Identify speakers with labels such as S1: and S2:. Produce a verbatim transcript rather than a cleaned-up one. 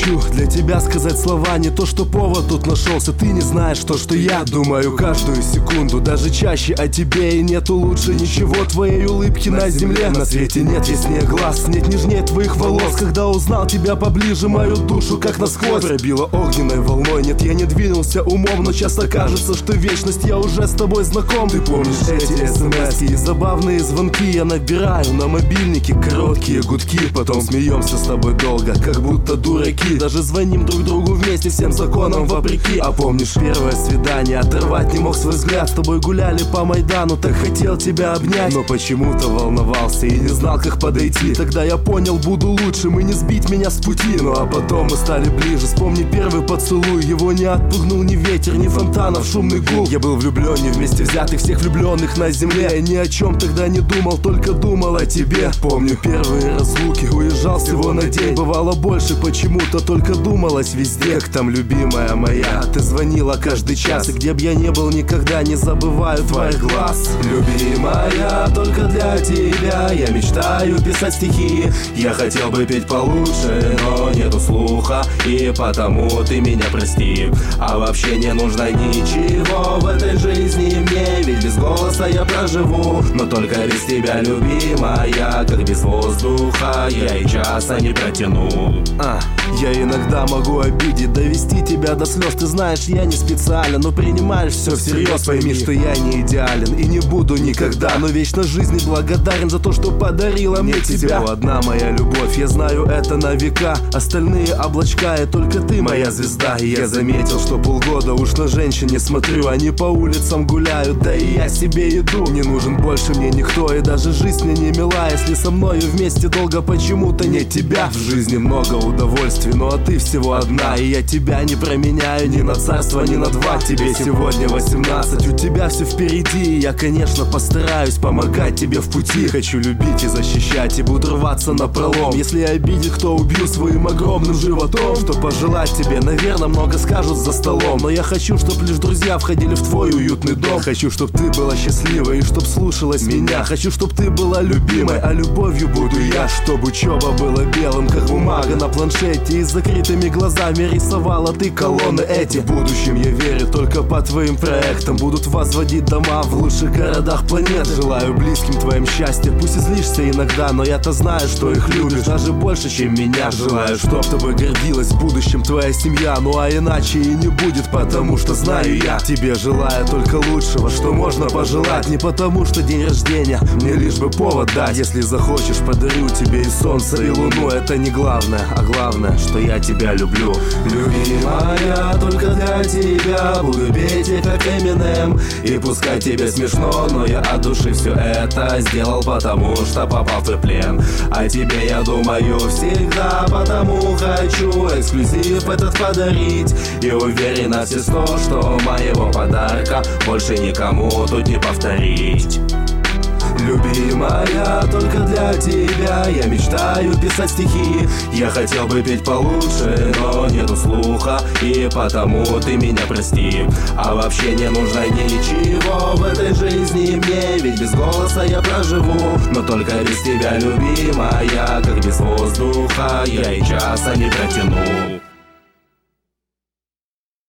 S1: хочу для тебя сказать слова, не то что повод тут нашелся. Ты не знаешь то, что я думаю каждую секунду, даже чаще о тебе. И нету лучше ничего твоей улыбки на земле. На свете нет яснее глаз, нет нежнее твоих волос. Когда узнал тебя поближе, мою душу как насквозь пробило огненной волной. Нет, я не двинулся умом, но часто кажется, что вечность я уже с тобой знаком. Ты помнишь эти смс и забавные звонки? Я набираю на мобильнике короткие гудки, потом смеемся с тобой долго, как будто дураки. Даже звоним друг другу вместе, всем законам вопреки. А помнишь первое свидание? Оторвать не мог свой взгляд. С тобой гуляли по Майдану, так хотел тебя обнять, но почему-то волновался и не знал, как подойти. Тогда я понял, буду лучшим и не сбить меня с пути. Ну а потом мы стали ближе. Вспомни первый поцелуй, его не отпугнул ни ветер, ни фонтанов шумный гул. Я был влюблен не вместе взятых всех влюбленных на земле. Я ни о чем тогда не думал, только думал о тебе. Помню первые разлуки, уезжал всего на день. Бывало больше почему-то, только думалось везде. Как там, любимая моя, ты звонила каждый час. И где б я не был, никогда не забываю твоих глаз. Любимая, только для тебя я мечтаю писать стихи. Я хотел бы петь получше, но нету слуха, и потому ты меня прости. А вообще не нужно ничего в этой жизни мне, ведь без голоса я проживу. Но только без тебя, любимая, как без воздуха я и часа не протяну. А, я иногда могу обидеть, довести тебя до слез. Ты знаешь, я не специально, но принимаешь все всерьез. Пойми, что я не идеален и не буду никогда, но вечно жизни благодарен за то, что подарила мне тебя. Всего одна моя любовь, я знаю это на века. Остальные облачка, и только ты моя звезда. И я заметил, что полгода уж на женщин не смотрю. Они по улицам гуляют, да и я себе иду. Не нужен больше мне никто, и даже жизнь мне не мила, если со мною вместе долго почему-то нет тебя. В жизни много удовольствий, ну а ты всего одна. И я тебя не променяю ни на царство, ни на два. Тебе сегодня восемнадцать, у тебя все впереди. И я, конечно, постараюсь помогать тебе в пути. Хочу любить и защищать, и буду рваться напролом. Если обидит, кто, убью своим огромным животом. Что пожелать тебе, наверное, много скажут за столом. Но я хочу, чтоб лишь друзья входили в твой уютный дом. Хочу, чтоб ты была счастливой и чтоб слушалась меня. Хочу, чтоб ты была любимой, а любовью буду я. Чтоб учеба была белым, как бумага на планшете, и с закрытыми глазами рисовала ты колонны эти. В будущем я верю только по твоим проектам. Будут возводить дома в лучших городах планеты. Желаю близким твоим счастья, пусть и злишься иногда, но я-то знаю, что их любишь даже больше, чем меня. Желаю, чтоб тобой гордилась в будущем твоя семья. Ну а иначе и не будет, потому что знаю я, тебе желаю только лучшего, что можно пожелать. Не потому что день рождения, мне лишь бы повод дать. Если захочешь, подарю тебе и солнце, и луну. Это не главное, а главное, что я тебя люблю. Любимая, только для тебя буду петь я как Эминем. И пускай тебе смешно, но я от души все это сделал, потому что попал в твой плен. А тебе я думаю всегда, потому хочу эксклюзив этот подарить. И уверен на все сто, что моего подарка больше никому тут не повторить. Любимая, только для тебя я мечтаю писать стихи. Я хотел бы петь получше, но нету слуха, и потому ты меня прости. А вообще не нужно ничего в этой жизни мне, ведь без голоса я проживу. Но только без тебя, любимая, как без воздуха я и часа не протяну.